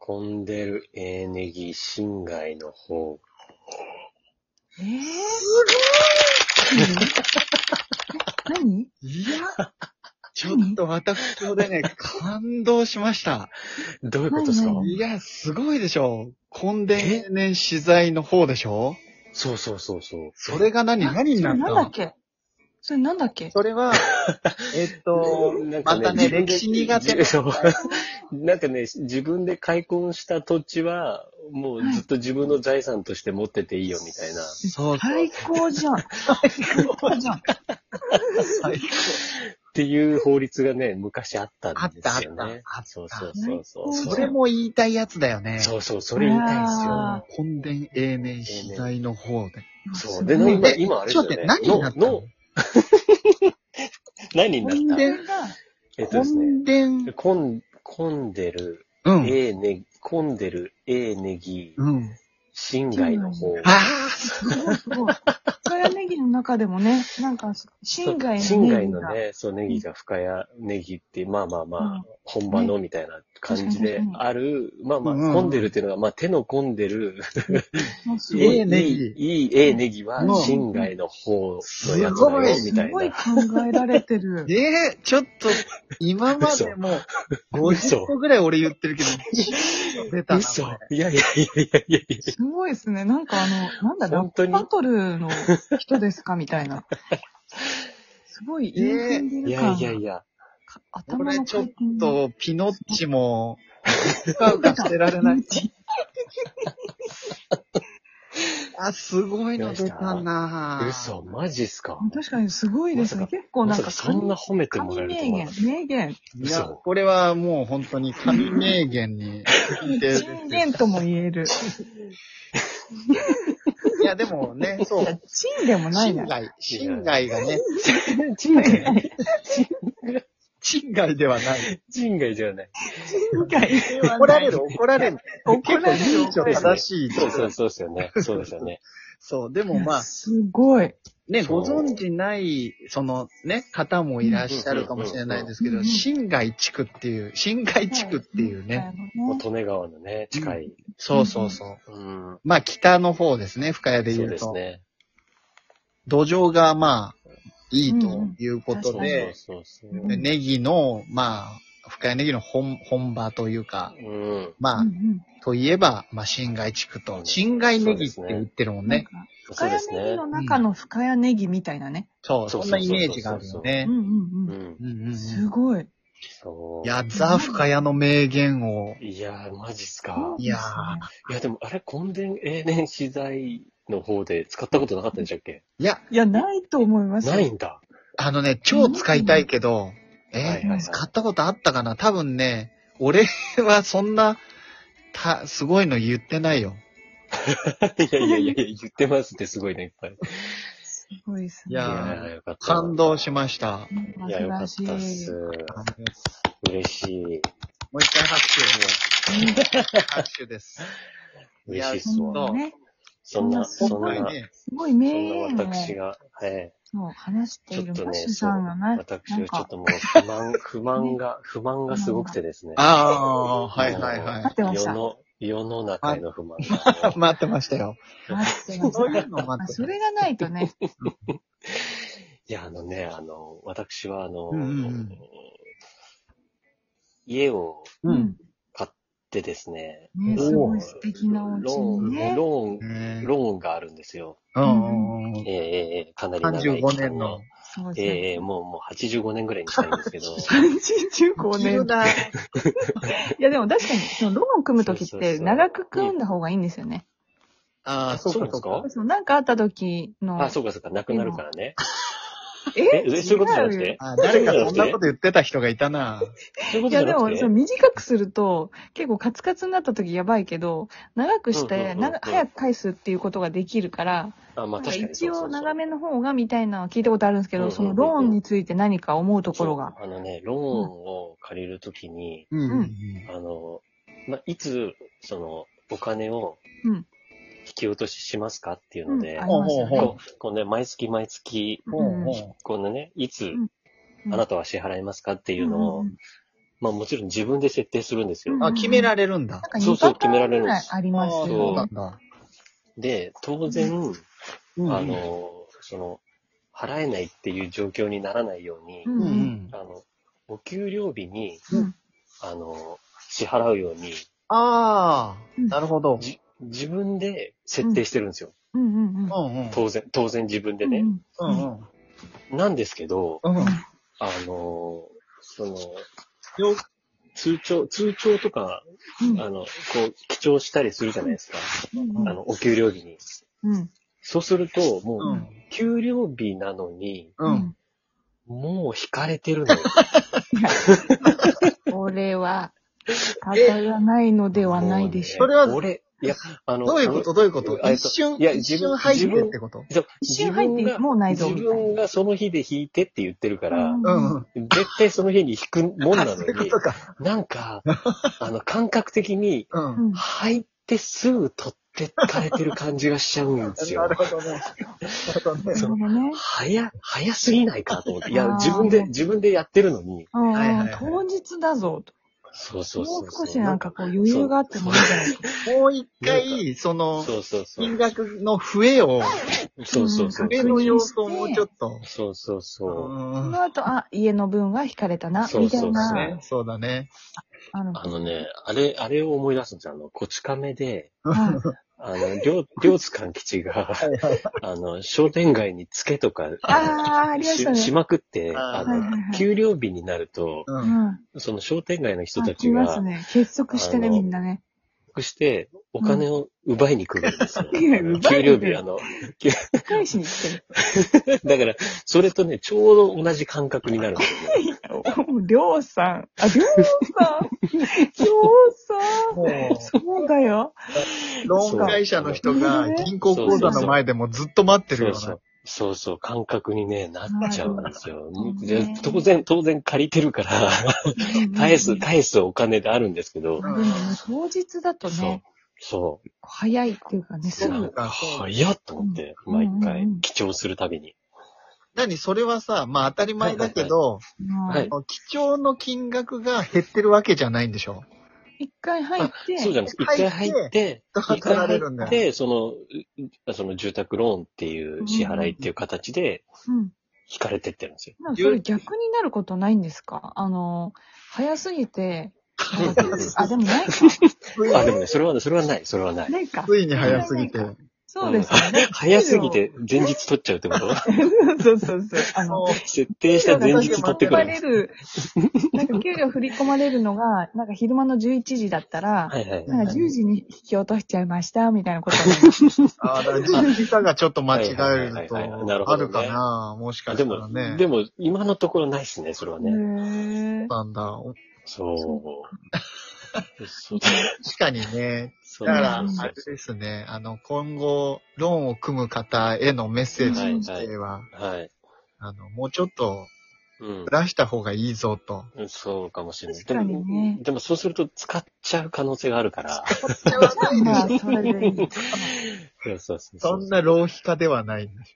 混んでるネギ、侵害の方。 何いや、ちょっと私これね、感動しました。 どういうことですか？ いや、すごいでしょ。混電年資材の方でしょ。 そうそうそうそう。 それが何になった？ それなんだっけ？それなんだっけ？ それは、 なんかねまたね、歴史苦手な。 そう。なんかね、自分で開墾した土地は、もうずっと自分の財産として持ってていいよみたいな。 そう。 最高じゃん。最高じゃん。 最高。 っていう法律がね、昔あったんですよね。 あった。 そうそうそうそう。 それも言いたいやつだよね。 そうそう、それ言いたいんですよ。 混電永年資材の方で。 そう。で、今あれですよね。 何になったの？ 何になった？ ですね。 混んでる、混んでる、ネギ、侵害の方。 すごいすごい。深谷ネギの中でもね、なんか、侵害のネギが。 侵害のね、そう、ネギが深谷ネギって、まあ、本場のみたいな感じである、混んでるっていうのが、手の込んでる、いいネギは、侵害の方のやつだよ、みたいな。 すごい考えられてる。 ちょっと、今までも、50個ぐらい俺言ってるけど、出たな。 嘘。いや。 すごいですね。なんかなんだ、ラップバトルの人ですかみたいな。すごい、いや。 頭のちょっと、ピノッチも、うかうかしてられない。すごいの出たなぁ。 嘘、マジっすか？ 確かにすごいですね。結構なんか、 そんな褒めてもらえると思う。 名言。 いや、これはもう本当に神名言に。 珍言とも言える。 いや、でもね、そう。 珍でもないな。 侵害がね。侵害ではない。 侵害ではない。 怒られる。正しい。 そうですよね。そうですよね。 そう、でもすごい。 ね、ご存知ない、方もいらっしゃるかもしれないですけど、新海地区っていうね。 利根川のね、近い。 そう。北の方ですね、深谷で言うと。そうですね。土壌がいいということで、ネギの、深谷ネギの本場というか、といえば、新海地区と、新海ネギって言ってるもんね。 深谷ネギの中の深谷ネギみたいなね。 そう、そんなイメージがあるよね。 すごい。 いや、ザ・深谷の名言を。 いや、マジっすか。 いや、 でも、あれ、混電永年資材の方で使ったことなかったんでしたっけ？ いや、ないと思います。 ないんだ。 超使いたいけど、使ったことあったかな？多分ね、俺はそんな、すごいの言ってないよ。 いや、言ってますってすごいね、いっぱい。 すごいですね。 いや、感動しました。 いや、よかったっす。嬉しい。 もう一回拍手です。 嬉しいっすわ。そんな、 すごい名言を私が、 話しているマッシュさんがね。 私はちょっともう不満がすごくてですね。 はい。 世の中への不満が。待ってましたよ。 それがないとね。 いや、私は家を買ってですね。 すごい素敵なお家にね。 ローンがあるんですよ。かなり長い期間の。もう85年ぐらいにしたいんですけど。 85年だ。いや、でも確かに、ローン組むときって長く組んだ方がいいんですよね。 そうですか？ なんかあった時の。 そうか、なくなるからね。 そういうことじゃなくて？ 誰かそんなこと言ってた人がいたな。 いや、でも、短くすると、結構カツカツになった時やばいけど、長くして、早く返すっていうことができるから、一応長めの方がみたいなのは聞いたことあるんですけど、そのローンについて何か思うところが。 ローンを借りるときに、いつ、お金を、引き落とししますかっていうので、毎月、いつ、あなたは支払いますかっていうのを、 まあもちろん自分で設定するんですよ。 あ、決められるんだ。 そうそう、決められるんです。 ありますよ。 そうなんだ。 で、当然、払えないっていう状況にならないように、お給料日に、支払うように、 ああ、なるほど。 自分で設定してるんですよ。当然自分でね。なんですけど、通帳とか、記帳したりするじゃないですか。お給料日に。そうすると、もう、給料日なのに、もう引かれてるのよ。 これは、方がないのではないでしょう。 それは、 いや、 どういうこと一瞬入ってってこと一瞬入ってもうないぞ。 自分がその日で引いてって言ってるから、絶対その日に引くもんなのに、なんか、感覚的に、入ってすぐ取ってかれてる感じがしちゃうんですよ。 なるほどね。 早すぎないかと思って。いや、自分でやってるのに。 当日だぞと。 そう。 もう少しなんかこう余裕があってもいいんじゃないか。 もう一回、金額の増えを、増えの要素をもうちょっと。 その後、家の分は引かれたな、みたいな。 そうだね。 あれを思い出すんですよ。こち亀で、両津勘吉が、商店街にツケとか、しまくって、給料日になると、その商店街の人たちが、 結束してね、みんなね。 して、お金を奪いに来るんですよ。給料日、 返しに来てる。だから、それとね、ちょうど同じ感覚になるんですよ。 りょうさん。そうだよ。 ローン会社の人が銀行口座の前でもずっと待ってるような。 そう、感覚にね、なっちゃうんですよ。当然借りてるから、返すお金であるんですけど。 でもね、当日だとね、 そう。 早いっていうかね、すぐ。 早っと思って、毎回、記帳するたびに。 それはさ、まあ当たり前だけど、記帳の金額が減ってるわけじゃないんでしょ？ 一回入って、 そうじゃないです。一回入って、その住宅ローンっていう支払いっていう形で、引かれてってるんですよ。 それ逆になることないんですか？早すぎて、でもないか。 でもね、それはない。 ないか。 ついに早すぎて。 そうですよね。 早すぎて前日取っちゃうってことそう。 設定した前日取ってくる。 なんか給料振り込まれるのが、なんか昼間の11時だったら、なんか10時に引き落としちゃいました、みたいなことになる。 だから時差がちょっと間違えると、あるかな、もしかしたらね。 でも、今のところないっすね、それはね。 なんだ。 そう。 確かにね。だから、あれですね。今後、ローンを組む方へのメッセージとしては、もうちょっと、出した方がいいぞと。 そうかもしれない。 確かにね。 でもそうすると使っちゃう可能性があるから。 まあ、それでいい。 そんな浪費家ではないんだ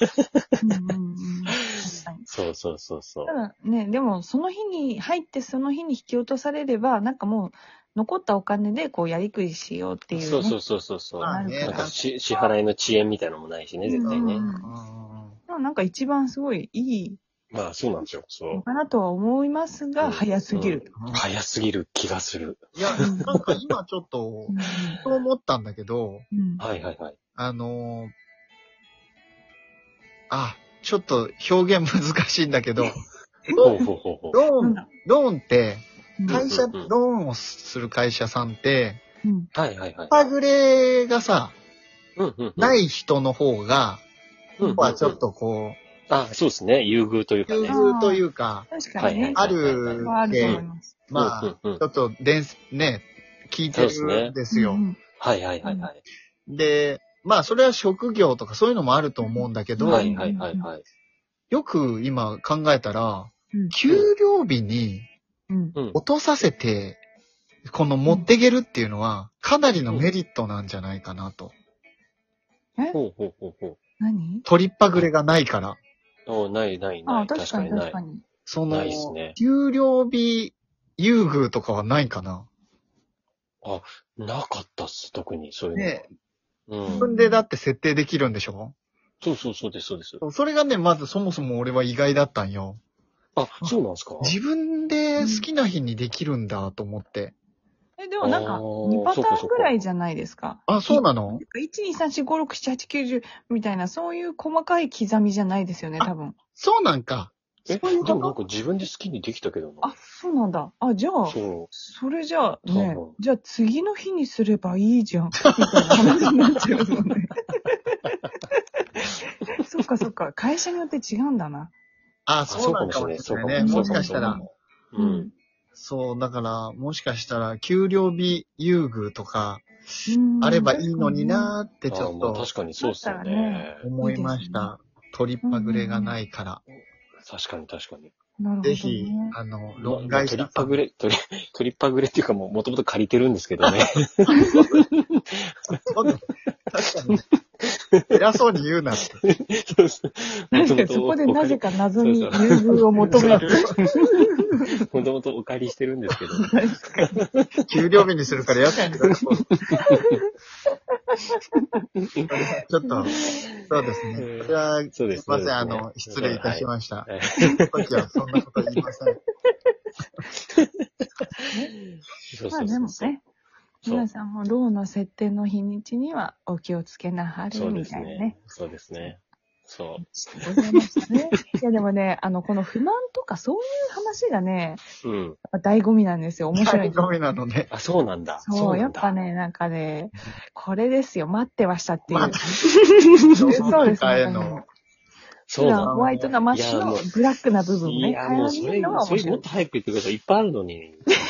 そう。 ただね、でもその日に入ってその日に引き落とされれば、なんかもう残ったお金でこうやりくりしようっていう、ね。 そう。なんか支払いの遅延みたいなのもないしね、絶対ね。 なんか一番すごいいい。 まあそうなんですよ。そうかなとは思いますが、早すぎる。 早すぎる気がする。 いや、なんか今ちょっと、そう思ったんだけど、 はい。 ちょっと表現難しいんだけど、 ローンって、ローンをする会社さんって、パグレがさ、ない人の方が、ちょっとこう、 そうですね。優遇というかね。 優遇というか、 確かにね。 あるで、まあ、ちょっと聞いてるんですよ。 はい。 で、まあ、それは職業とかそういうのもあると思うんだけど、よく今考えたら、給料日に落とさせて、この持っていけるっていうのは、かなりのメリットなんじゃないかなと。 何？ 取りっぱぐれがないから。 ない。確かにない。 給料日優遇とかはないかな？ あ、なかったっす、特にそういうのは。 ね自分でだって設定できるんでしょ？ そうです。 それがね、まずそもそも俺は意外だったんよ。 あ、そうなんですか？ 自分で好きな日にできるんだと思って。 でもなんか、2パターンぐらいじゃないですか。 あ、そうなの？ 1、2、3、4、5、6、7、8、9、10みたいな、そういう細かい刻みじゃないですよね、多分。 そうなんか。 でもなんか自分で好きにできたけどな。 あ、そうなんだ。あ、じゃあ、それじゃあね、じゃあ次の日にすればいいじゃん、みたいな話になっちゃうもんね。そっか。会社によって違うんだな。 あ、そうかもしれないね。もしかしたら。そう、だから、もしかしたら、給料日優遇とか、あればいいのになーってちょっと。 確かにそうっすよね。 思いました。取りっぱぐれがないから。 確かに。 なるほど、ね。 ぜひ、論外者。 取りっぱぐれっていうかもともと借りてるんですけどね。 確かに。偉そうに言うなって。 そこでなぜか謎に優遇を求める。 もともとお借りしてるんですけど。 給料日にするから安くなる。ちょっと、そうですね。それは、すいません、失礼いたしました。時はそんなこと言いません。 まあでもね、皆さんもローの設定の日にちにはお気をつけなはれみたいなね。 そうですね。そう。 ございましたね。いやでもね、この不満とかそういう話がね、醍醐味なんですよ。面白い。 醍醐味なのね。 あ、そうなんだ。 そう、やっぱね、なんかね、これですよ、待ってましたっていう。そうですね。そうだ。ホワイトなマッシュのブラックな部分ね。 いや、もうそれもっと早く言ってください。いっぱいあるのに。